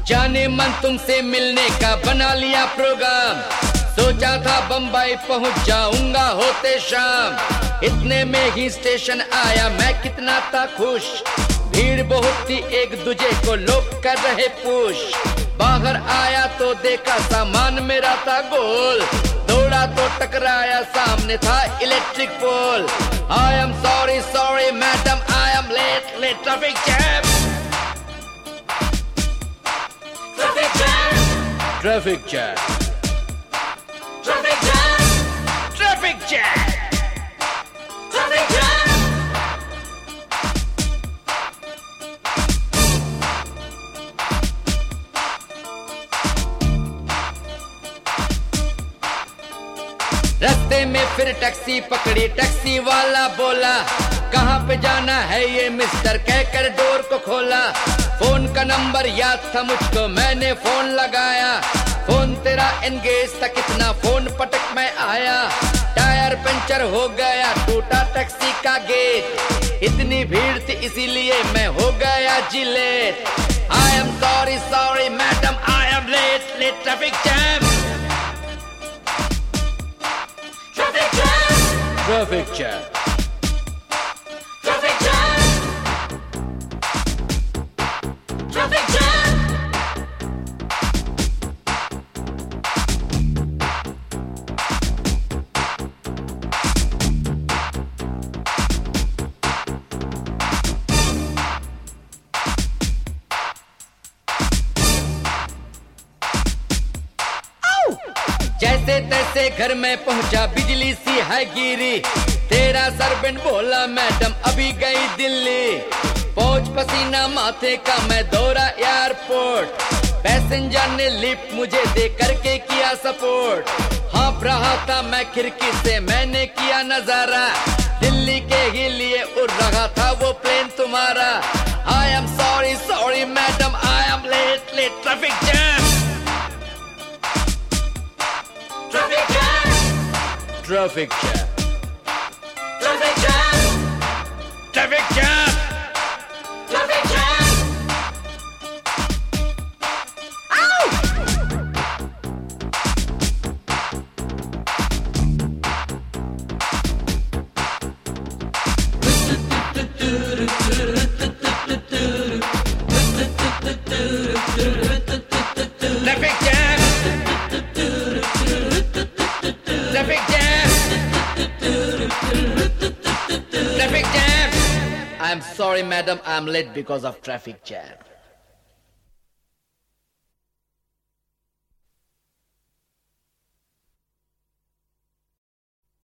जाने मन तुमसे मिलने का बना लिया प्रोग्राम, सोचा था बम्बई पहुंच जाऊंगा होते शाम। इतने में ही स्टेशन आया, मैं कितना था खुश। भीड़ बहुत थी, एक दूजे को लोग कर रहे पुश। बाहर आया तो देखा सामान मेरा था गोल, दौड़ा तो टकराया, सामने था electric pole. I am sorry sorry madam, I am late late, traffic jam, traffic jam, traffic jam, traffic jam, traffic jam, traffic jam. रास्ते में फिर टैक्सी पकड़ी, टैक्सी वाला बोला कहाँ पे जाना है ये मिस्टर, कहकर डोर को खोला। फोन का नंबर याद था मुझको, मैंने फोन लगाया। फोन तेरा एंगेज था, कितना फोन पटक में आया। टायर पंचर हो गया, टूटा टैक्सी का गेट। इतनी भीड़ थी इसीलिए मैं हो गया जी late. I am sorry sorry madam, I am late late, traffic jam, traffic jam, traffic jam, traffic jam। जैसे तैसे घर में पहुंचा, बिजली सी है गिरी। तेरा सर्वेंट बोला मैडम अभी गई दिल्ली। पहुंच पसीना माथे का, मैं दौड़ा एयरपोर्ट। पैसेंजर ने लिफ्ट मुझे दे करके किया सपोर्ट। हाँफ रहा था मैं खिड़की से, मैंने किया नजारा। दिल्ली के ही लिए उड़ रहा था वो प्लेन तुम्हारा। I am sorry sorry madam, I am late late, traffic jam, traffic jam, traffic jam, traffic jam, traffic jam, traffic jam। Ow! Traffic jam, traffic jam, traffic jam। I'm sorry madam, I'm late because of traffic jam.